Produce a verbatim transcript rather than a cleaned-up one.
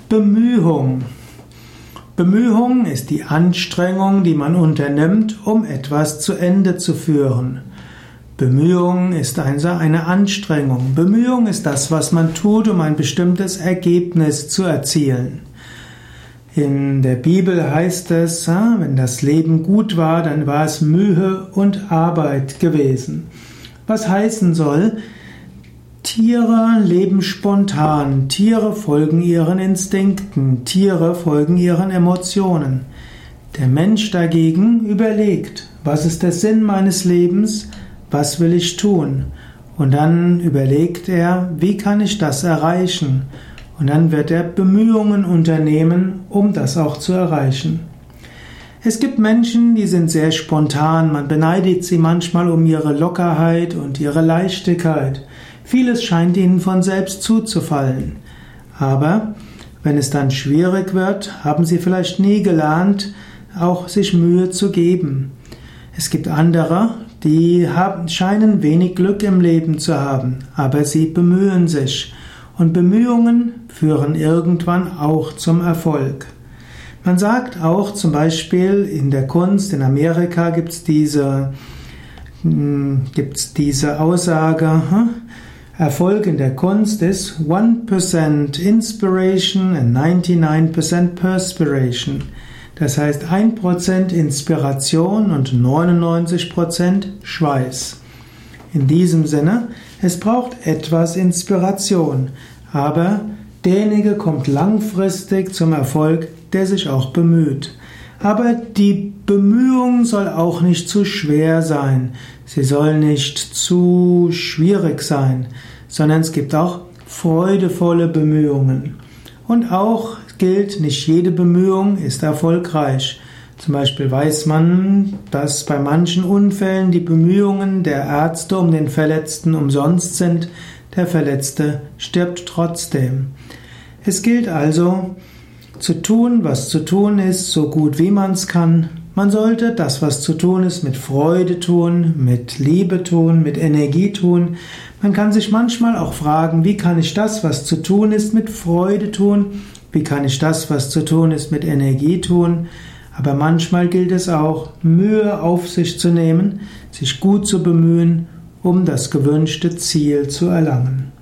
Bemühung. Bemühung ist die Anstrengung, die man unternimmt, um etwas zu Ende zu führen. Bemühung ist eine Anstrengung. Bemühung ist das, was man tut, um ein bestimmtes Ergebnis zu erzielen. In der Bibel heißt es, wenn das Leben gut war, dann war es Mühe und Arbeit gewesen. Was heißen soll, Tiere leben spontan, Tiere folgen ihren Instinkten, Tiere folgen ihren Emotionen. Der Mensch dagegen überlegt, was ist der Sinn meines Lebens, was will ich tun? Und dann überlegt er, wie kann ich das erreichen? Und dann wird er Bemühungen unternehmen, um das auch zu erreichen. Es gibt Menschen, die sind sehr spontan, man beneidet sie manchmal um ihre Lockerheit und ihre Leichtigkeit. Vieles scheint ihnen von selbst zuzufallen. Aber wenn es dann schwierig wird, haben sie vielleicht nie gelernt, auch sich Mühe zu geben. Es gibt andere, die haben, scheinen wenig Glück im Leben zu haben, aber sie bemühen sich. Und Bemühungen führen irgendwann auch zum Erfolg. Man sagt auch zum Beispiel in der Kunst, in Amerika gibt es diese, gibt's diese Aussage, Erfolg in der Kunst ist one percent Inspiration and ninety-nine percent Perspiration. Das heißt ein Prozent Inspiration und neunundneunzig Prozent Schweiß. In diesem Sinne, es braucht etwas Inspiration, aber derjenige kommt langfristig zum Erfolg, der sich auch bemüht. Aber die Bemühung soll auch nicht zu schwer sein, sie soll nicht zu schwierig sein, sondern es gibt auch freudevolle Bemühungen. Und auch gilt, nicht jede Bemühung ist erfolgreich. Zum Beispiel weiß man, dass bei manchen Unfällen die Bemühungen der Ärzte um den Verletzten umsonst sind, der Verletzte stirbt trotzdem. Es gilt also, zu tun, was zu tun ist, so gut wie man es kann. Man sollte das, was zu tun ist, mit Freude tun, mit Liebe tun, mit Energie tun. Man kann sich manchmal auch fragen, wie kann ich das, was zu tun ist, mit Freude tun? Wie kann ich das, was zu tun ist, mit Energie tun? Aber manchmal gilt es auch, Mühe auf sich zu nehmen, sich gut zu bemühen, um das gewünschte Ziel zu erlangen.